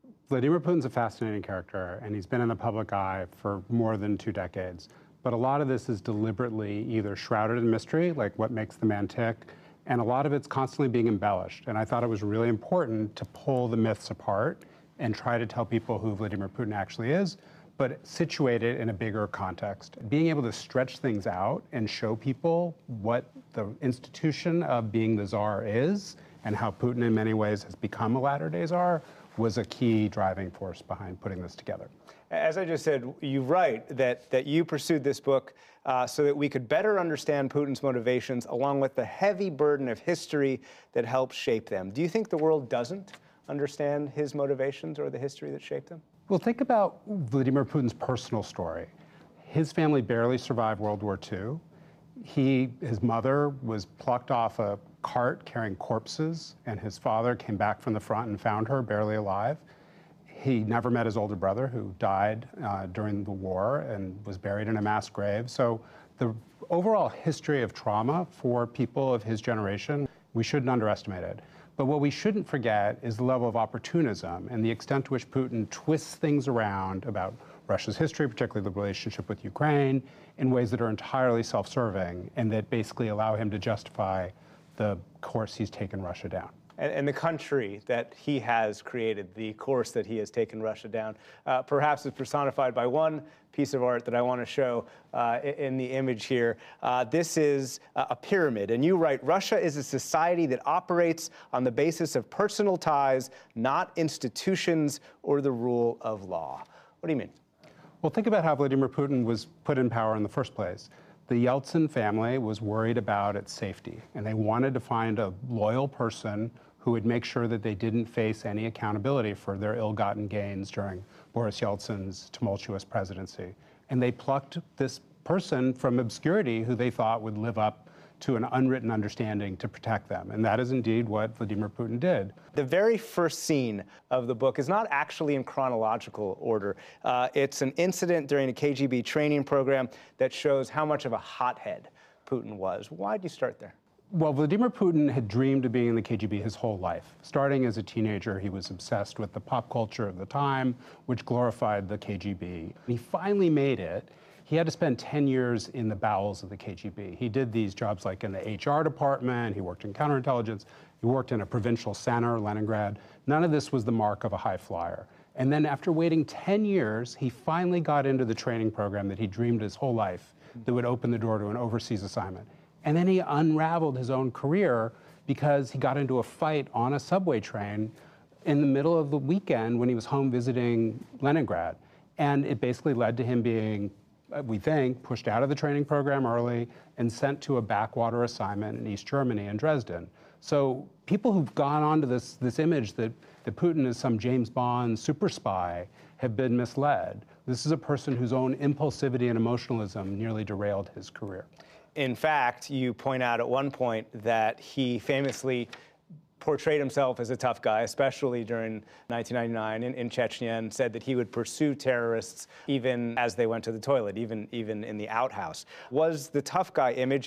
[SPEAKER 3] Vladimir Putin's a fascinating character, and he's been in the public eye for more than 2 decades. But a lot of this is deliberately either shrouded in mystery, like what makes the man tick, and a lot of it's constantly being embellished. And I thought it was really important to pull the myths apart and try to tell people who Vladimir Putin actually is, but situate it in a bigger context. Being able to stretch things out and show people what the institution of being the Tsar is and how Putin in many ways has become a latter-day Tsar was a key driving force behind putting this together.
[SPEAKER 14] As I just said, you write that you pursued this book so that we could better understand Putin's motivations along with the heavy burden of history that helped shape them. Do you think the world doesn't understand his motivations or the history that shaped them?
[SPEAKER 3] Well, think about Vladimir Putin's personal story. His family barely survived World War II. His mother was plucked off a cart carrying corpses, and his father came back from the front and found her barely alive. He never met his older brother, who died during the war and was buried in a mass grave. So the overall history of trauma for people of his generation, we shouldn't underestimate it. But what we shouldn't forget is the level of opportunism and the extent to which Putin twists things around about Russia's history, particularly the relationship with Ukraine, in ways that are entirely self-serving and that basically allow him to justify the course he's taken Russia down.
[SPEAKER 14] And the country that he has created, the course that he has taken Russia down, perhaps is personified by one piece of art that I want to show in the image here. This is a pyramid, and you write, Russia is a society that operates on the basis of personal ties, not institutions or the rule of law. What do you mean?
[SPEAKER 3] Well, think about how Vladimir Putin was put in power in the first place. The Yeltsin family was worried about its safety, and they wanted to find a loyal person who would make sure that they didn't face any accountability for their ill-gotten gains during Boris Yeltsin's tumultuous presidency. And they plucked this person from obscurity who they thought would live up to an unwritten understanding to protect them. And that is indeed what Vladimir Putin did.
[SPEAKER 14] The very first scene of the book is not actually in chronological order. It's an incident during a KGB training program that shows how much of a hothead Putin was. Why did you start there?
[SPEAKER 3] Well, Vladimir Putin had dreamed of being in the KGB his whole life. Starting as a teenager, he was obsessed with the pop culture of the time, which glorified the KGB. He finally made it. He had to spend 10 years in the bowels of the KGB. He did these jobs like in the HR department, he worked in counterintelligence, he worked in a provincial center, Leningrad. None of this was the mark of a high flyer. And then after waiting 10 years, he finally got into the training program that he dreamed his whole life that would open the door to an overseas assignment. And then he unraveled his own career because he got into a fight on a subway train in the middle of the weekend when he was home visiting Leningrad. And it basically led to him being, we think, pushed out of the training program early and sent to a backwater assignment in East Germany in Dresden. So people who've gone on to this image that Putin is some James Bond super spy have been misled. This is a person whose own impulsivity and emotionalism nearly derailed his career.
[SPEAKER 14] In fact, you point out at one point that he famously portrayed himself as a tough guy, especially during 1999 in Chechnya, and said that he would pursue terrorists even as they went to the toilet, even in the outhouse. Is the tough guy image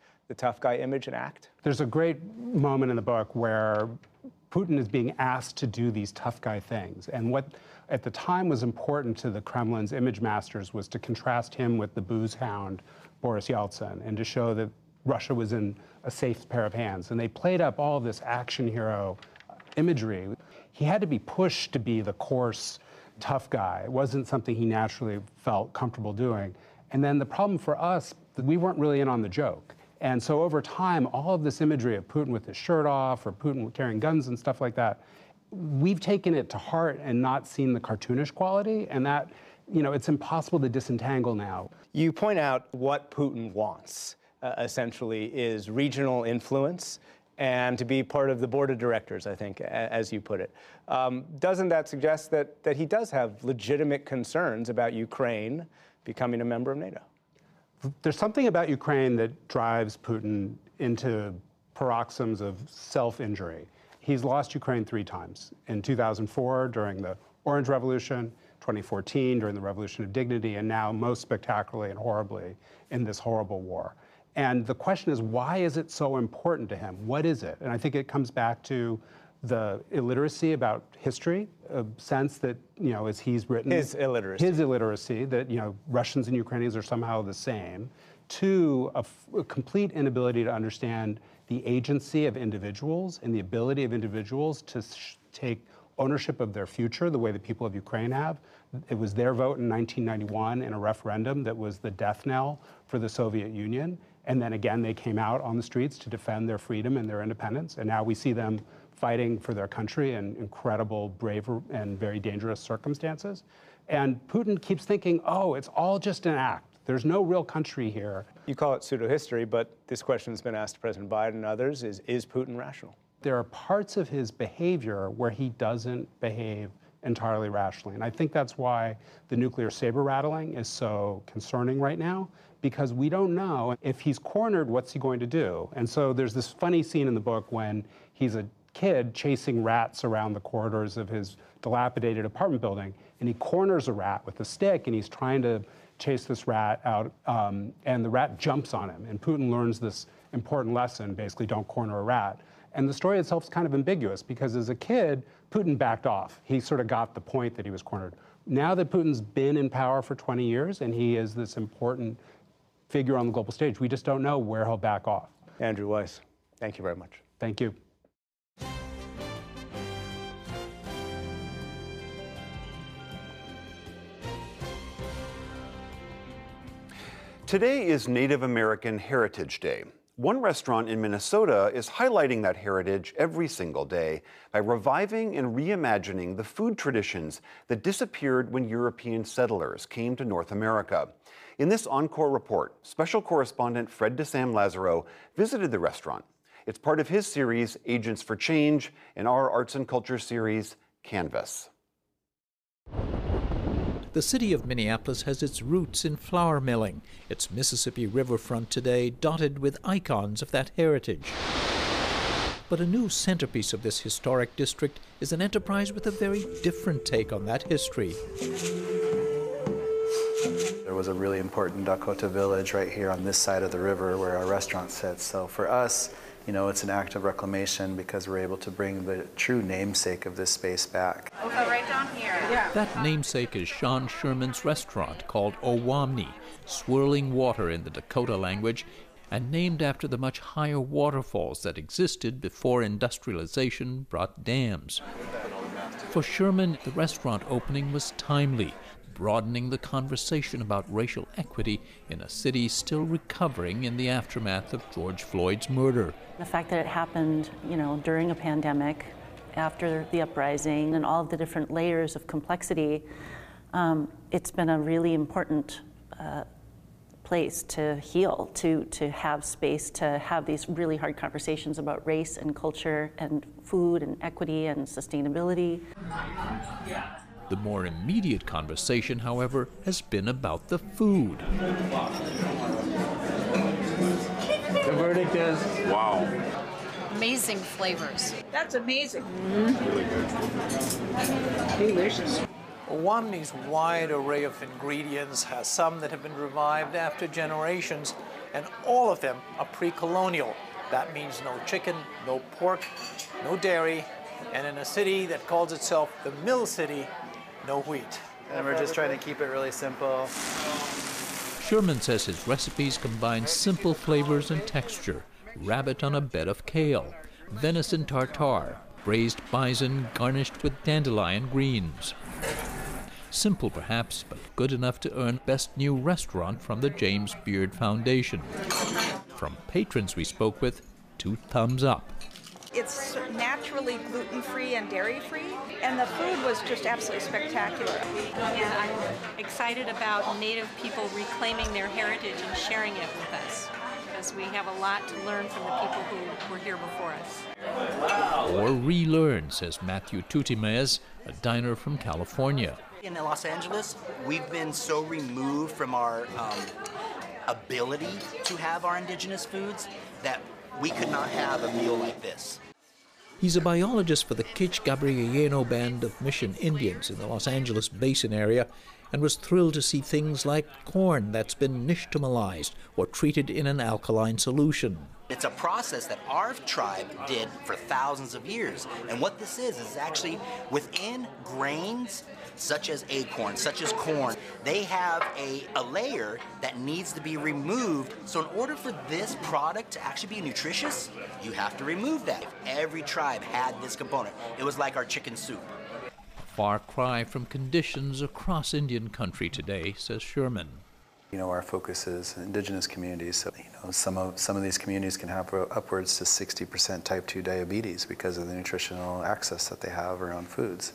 [SPEAKER 14] an act?
[SPEAKER 3] There's a great moment in the book where Putin is being asked to do these tough guy things. And what at the time was important to the Kremlin's image masters was to contrast him with the booze hound Boris Yeltsin and to show that Russia was in a safe pair of hands. And they played up all of this action hero imagery. He had to be pushed to be the coarse, tough guy. It wasn't something he naturally felt comfortable doing. And then the problem for us, we weren't really in on the joke. And so over time, all of this imagery of Putin with his shirt off or Putin carrying guns and stuff like that, we've taken it to heart and not seen the cartoonish quality, and that, it's impossible to disentangle now.
[SPEAKER 14] You point out what Putin wants, essentially, is regional influence and to be part of the board of directors, I think, as you put it. Doesn't that suggest that he does have legitimate concerns about Ukraine becoming a member of NATO?
[SPEAKER 3] There's something about Ukraine that drives Putin into paroxysms of self-injury. He's lost Ukraine 3 times. In 2004, during the Orange Revolution, 2014, during the Revolution of Dignity, and now, most spectacularly and horribly, in this horrible war. And the question is, why is it so important to him? What is it? And I think it comes back to the illiteracy about history, a sense that, as he's written...
[SPEAKER 18] His illiteracy,
[SPEAKER 3] that, Russians and Ukrainians are somehow the same. Two, a complete inability to understand the agency of individuals and the ability of individuals to take ownership of their future the way the people of Ukraine have. It was their vote in 1991 in a referendum that was the death knell for the Soviet Union. And then again, they came out on the streets to defend their freedom and their independence. And now we see them fighting for their country in incredible, brave, and very dangerous circumstances. And Putin keeps thinking, oh, it's all just an act. There's no real country here.
[SPEAKER 18] You call it pseudo-history, but this question has been asked to President Biden and others, is Putin rational?
[SPEAKER 3] There are parts of his behavior where he doesn't behave entirely rationally. And I think that's why the nuclear saber rattling is so concerning right now, because we don't know if he's cornered, what's he going to do? And so there's this funny scene in the book when he's a kid chasing rats around the corridors of his dilapidated apartment building, and he corners a rat with a stick, and he's trying to chase this rat out, and the rat jumps on him. And Putin learns this important lesson, basically, don't corner a rat. And the story itself is kind of ambiguous, because as a kid, Putin backed off. He sort of got the point that he was cornered. Now that Putin's been in power for 20 years, and he is this important figure on the global stage, we just don't know where he'll back off.
[SPEAKER 18] Andrew Weiss, thank you very much.
[SPEAKER 3] Thank you.
[SPEAKER 1] Today is Native American Heritage Day. One restaurant in Minnesota is highlighting that heritage every single day by reviving and reimagining the food traditions that disappeared when European settlers came to North America. In this Encore report, special correspondent Fred DeSam Lazaro visited the restaurant. It's part of his series, Agents for Change, and our arts and culture series, Canvas.
[SPEAKER 4] The city of Minneapolis has its roots in flour milling, its Mississippi riverfront today dotted with icons of that heritage. But a new centerpiece of this historic district is an enterprise with a very different take on that history.
[SPEAKER 5] There was a really important Dakota village right here on this side of the river where our restaurant sits. So for us, it's an act of reclamation because we're able to bring the true namesake of this space back.
[SPEAKER 11] We'll go right down here. Yeah.
[SPEAKER 4] That namesake is Sean Sherman's restaurant called Owamni, swirling water in the Dakota language, and named after the much higher waterfalls that existed before industrialization brought dams. For Sherman, the restaurant opening was timely, broadening the conversation about racial equity in a city still recovering in the aftermath of George Floyd's murder.
[SPEAKER 23] The fact that it happened, during a pandemic, after the uprising, and all of the different layers of complexity, it's been a really important place to heal, to have space to have these really hard conversations about race and culture and food and equity and sustainability.
[SPEAKER 4] The more immediate conversation, however, has been about the food.
[SPEAKER 24] The verdict is, wow.
[SPEAKER 25] Amazing flavors.
[SPEAKER 24] That's amazing. Really good. Delicious.
[SPEAKER 26] Owamni's wide array of ingredients has some that have been revived after generations, and all of them are pre-colonial. That means no chicken, no pork, no dairy, and in a city that calls itself the Mill City, no wheat.
[SPEAKER 5] And we're just trying to keep it really simple.
[SPEAKER 4] Sherman says his recipes combine simple flavors and texture. Rabbit on a bed of kale, venison tartare, braised bison garnished with dandelion greens. Simple perhaps, but good enough to earn Best New Restaurant from the James Beard Foundation. From patrons we spoke with, 2 thumbs up.
[SPEAKER 27] It's naturally gluten-free and dairy-free, and the food was just absolutely spectacular.
[SPEAKER 28] And I'm excited about Native people reclaiming their heritage and sharing it with us, because we have a lot to learn from the people who were here before us.
[SPEAKER 4] Or relearn, says Matthew Tutimez, a diner from California.
[SPEAKER 29] In Los Angeles, we've been so removed from our ability to have our indigenous foods that we could not have a meal like this.
[SPEAKER 4] He's a biologist for the Kitch Gabrielleno Band of Mission Indians in the Los Angeles Basin area, and was thrilled to see things like corn that's been nixtamalized or treated in an alkaline solution.
[SPEAKER 29] It's a process that our tribe did for thousands of years. And what this is actually within grains, such as acorn, such as corn, they have a layer that needs to be removed. So in order for this product to actually be nutritious, you have to remove that. Every tribe had this component. It was like our chicken soup.
[SPEAKER 4] A far cry from conditions across Indian country today, says Sherman.
[SPEAKER 5] You know, our focus is indigenous communities. So, you know, some of these communities can have upwards to 60% type 2 diabetes because of the nutritional access that they have around foods.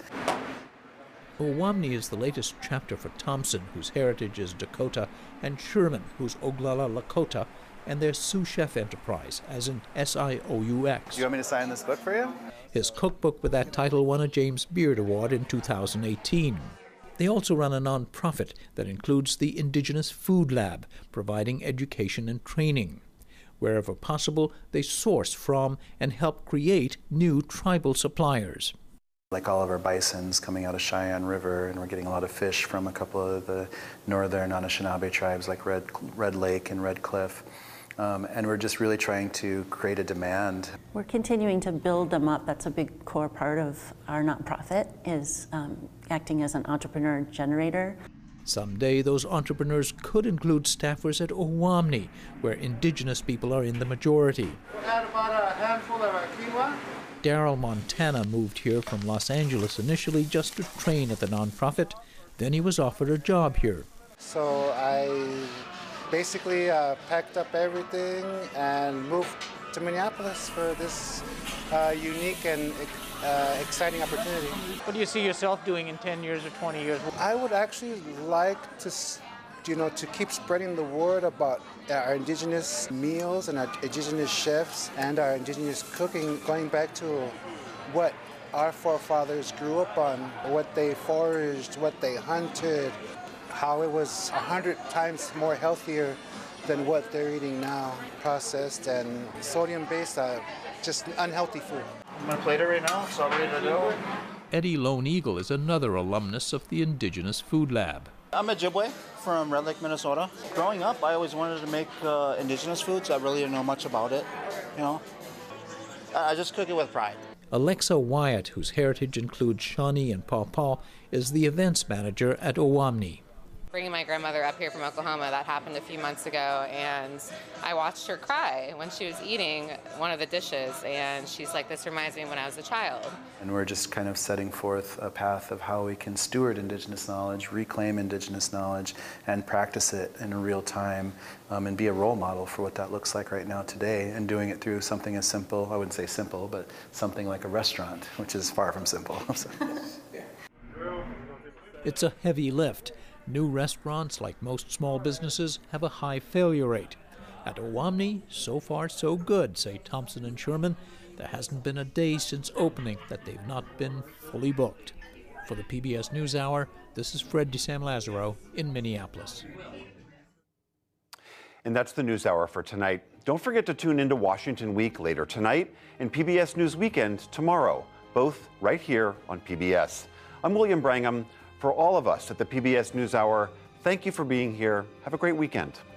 [SPEAKER 4] Owamni is the latest chapter for Thompson, whose heritage is Dakota, and Sherman, who's Oglala Lakota, and their sous chef enterprise, as in SIOUX.
[SPEAKER 5] Do you want me to sign this book for you?
[SPEAKER 4] His cookbook with that title won a James Beard Award in 2018. They also run a non-profit that includes the Indigenous Food Lab, providing education and training. Wherever possible, they source from and help create new tribal suppliers.
[SPEAKER 5] Like all of our bisons coming out of Cheyenne River, and we're getting a lot of fish from a couple of the northern Anishinaabe tribes like Red Lake and Red Cliff. And we're just really trying to create a demand.
[SPEAKER 23] We're continuing to build them up. That's a big core part of our nonprofit, is acting as an entrepreneur generator.
[SPEAKER 4] Someday those entrepreneurs could include staffers at Owamni, where indigenous people are in the majority.
[SPEAKER 24] We had about a handful of quinoa.
[SPEAKER 4] Daryl Montana moved here from Los Angeles initially just to train at the nonprofit. Then he was offered a job here.
[SPEAKER 6] So I basically packed up everything and moved to Minneapolis for this unique and exciting opportunity.
[SPEAKER 26] What do you see yourself doing in 10 years or 20 years?
[SPEAKER 6] I would actually like to, to keep spreading the word about our indigenous meals and our indigenous chefs and our indigenous cooking, going back to what our forefathers grew up on, what they foraged, what they hunted, how it was 100 times more healthier than what they're eating now, processed and sodium-based, just unhealthy food.
[SPEAKER 24] I'm gonna plate it right now, it's all ready to go.
[SPEAKER 4] Eddie Lone Eagle is another alumnus of the Indigenous Food Lab.
[SPEAKER 7] I'm Ojibwe from Red Lake, Minnesota. Growing up, I always wanted to make indigenous foods. I really didn't know much about it, you know. I just cook it with pride.
[SPEAKER 4] Alexa Wyatt, whose heritage includes Shawnee and Paw Paw, is the events manager at Owamni.
[SPEAKER 8] Bringing my grandmother up here from Oklahoma, that happened a few months ago, and I watched her cry when she was eating one of the dishes, and she's like, this reminds me of when I was a child.
[SPEAKER 5] And we're just kind of setting forth a path of how we can steward indigenous knowledge, reclaim indigenous knowledge, and practice it in real time, and be a role model for what that looks like right now today, and doing it through something as simple, I wouldn't say simple, but something like a restaurant, which is far from simple.
[SPEAKER 4] It's a heavy lift. New restaurants, like most small businesses, have a high failure rate. At Owamni, so far so good, say Thompson and Sherman. There hasn't been a day since opening that they've not been fully booked. For the PBS NewsHour, this is Fred DeSam-Lazaro in Minneapolis.
[SPEAKER 1] And that's the NewsHour for tonight. Don't forget to tune into Washington Week later tonight and PBS News Weekend tomorrow, both right here on PBS. I'm William Brangham. For all of us at the PBS NewsHour, thank you for being here. Have a great weekend.